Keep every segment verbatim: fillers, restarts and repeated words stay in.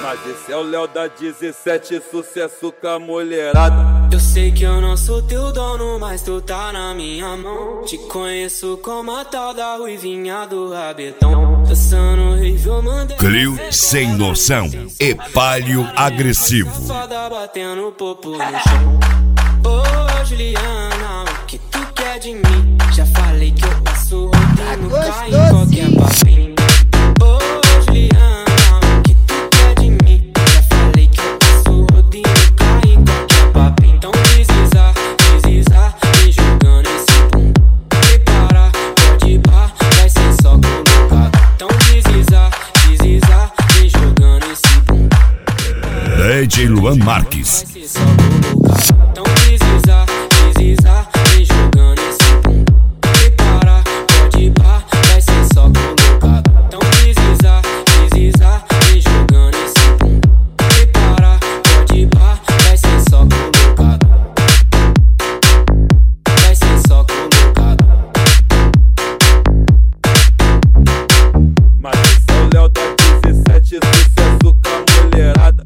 Mas esse é o Léo da dezessete, sucesso com a mulherada. Eu sei que eu não sou teu dono, mas tu tá na minha mão. Te conheço como a tal da ruivinha do rabetão. Dançando rave, eu mandei Clio sem noção e palio agressivo. Foda batendo popo no chão. Ô Juliana, o que tu quer de mim? Já falei que eu passo rodando, cai em qualquer papinho. Ô Juliana, o que tu quer de mim? Já falei que eu passo rodando, cai em qualquer papinho. Então deslizar, deslizar, vem jogando esse pum. Prepara, pode ir pá, vai ser só colocado. Então deslizar, deslizar, vem jogando esse pum. D J Luan Marques. Vai ser só colocado. Então deslizar, deslizar, vem jogando esse pum. Prepara, pode ir pá, vai ser só colocado. Então deslizar, deslizar, vem jogando esse pum. Prepara, pode ir pá, vai ser só colocado. Vai ser só colocado. Mas esse é o Léo da dezessete, sucesso com a mulherada.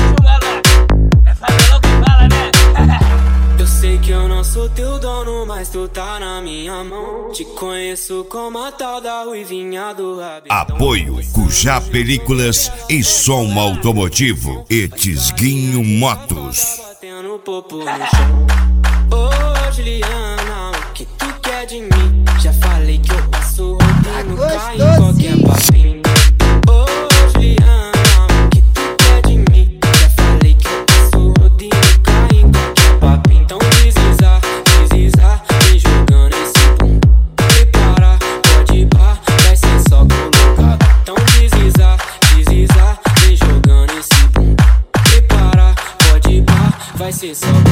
Eu sei que eu não sou teu dono, mas tu tá na minha mão. Te conheço como a tal da ruivinha do rabetão. Apoio Cujá Películas e Som Automotivo e Tisguinho Motos. Batendo popo no chão. Ô Juliana, o que tu quer de mim? Já falei que eu passo rodando, cai em qualquer papinho. Ô Juliana, o que tu quer de mim? Já falei que eu passo rodando, cai em qualquer papinho. Então deslizar, deslizar, vem jogando esse pum. Prepara, pode ir pá, vai ser só colocado. Então deslizar, deslizar, vem jogando esse pum. Prepara, pode ir pá, vai ser só colocado.